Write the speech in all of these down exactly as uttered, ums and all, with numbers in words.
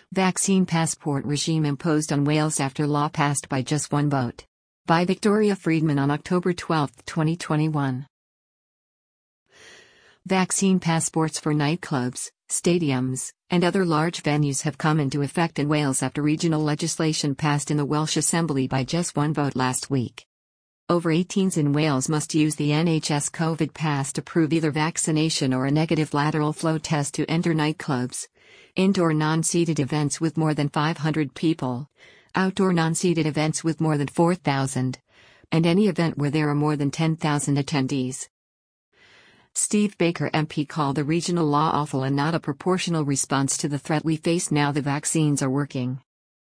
Vaccine passport regime imposed on Wales after law passed by just one vote. By Victoria Friedman on October twelfth, twenty twenty-one. Vaccine passports for nightclubs, stadiums, and other large venues have come into effect in Wales after regional legislation passed in the Welsh Assembly by just one vote last week. Over eighteens in Wales must use the N H S COVID pass to prove either vaccination or a negative lateral flow test to enter nightclubs, indoor non-seated events with more than five hundred people, outdoor non-seated events with more than four thousand, and any event where there are more than ten thousand attendees. Steve Baker M P called the regional law awful and not a proportional response to the threat we face now the vaccines are working.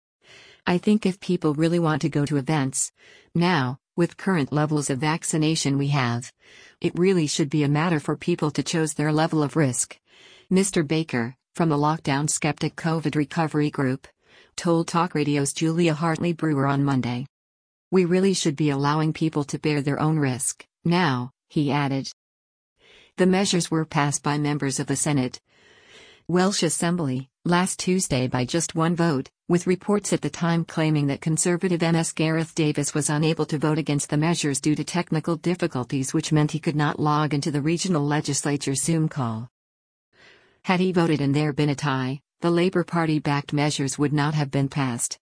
I think if people really want to go to events, now, with current levels of vaccination we have, it really should be a matter for people to choose their level of risk. Mister Baker, from the Lockdown Skeptic COVID Recovery Group, told Talk Radio's Julia Hartley Brewer on Monday. We really should be allowing people to bear their own risk, now, he added. The measures were passed by members of the Senate Welsh Assembly last Tuesday by just one vote, with reports at the time claiming that Conservative M S Gareth Davis was unable to vote against the measures due to technical difficulties which meant he could not log into the regional legislature's Zoom call. Had he voted and there been a tie, the Labour Party-backed measures would not have been passed.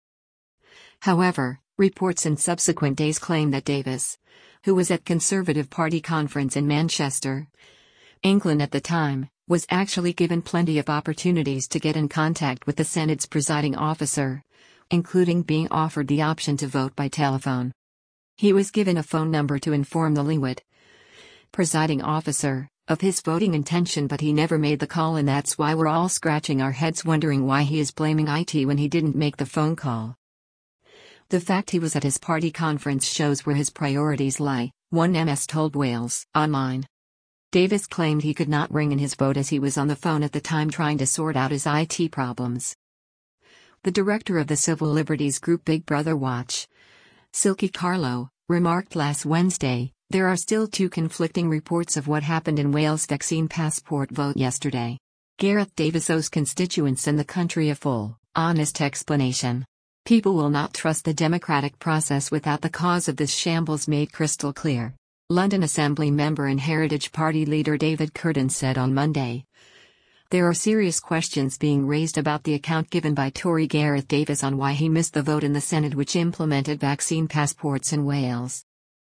However, reports in subsequent days claim that Davis, who was at Conservative Party conference in Manchester, England at the time, was actually given plenty of opportunities to get in contact with the Senate's presiding officer, including being offered the option to vote by telephone. He was given a phone number to inform the Leeward presiding officer of his voting intention, but he never made the call, and that's why we're all scratching our heads wondering why he is blaming I T when he didn't make the phone call. The fact he was at his party conference shows where his priorities lie, one M S told Wales Online. Davis claimed he could not ring in his vote as he was on the phone at the time trying to sort out his I T problems. The director of the civil liberties group Big Brother Watch, Silkie Carlo, remarked last Wednesday, there are still two conflicting reports of what happened in Wales' vaccine passport vote yesterday. Gareth Davis owes constituents and the country a full, honest explanation. People will not trust the democratic process without the cause of this shambles made crystal clear, London Assembly member and Heritage Party leader David Curtin said on Monday. There are serious questions being raised about the account given by Tory Gareth Davis on why he missed the vote in the Senate which implemented vaccine passports in Wales.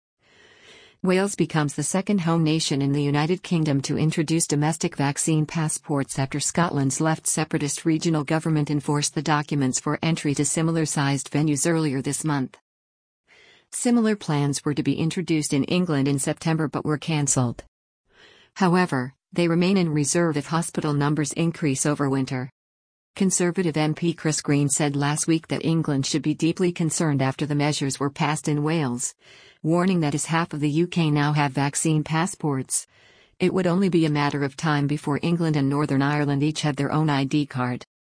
Wales becomes the second home nation in the United Kingdom to introduce domestic vaccine passports after Scotland's left separatist regional government enforced the documents for entry to similar-sized venues earlier this month. Similar plans were to be introduced in England in September but were cancelled. However, they remain in reserve if hospital numbers increase over winter. Conservative M P Chris Green said last week that England should be deeply concerned after the measures were passed in Wales, warning that as half of the U K now have vaccine passports, it would only be a matter of time before England and Northern Ireland each have their own I D card.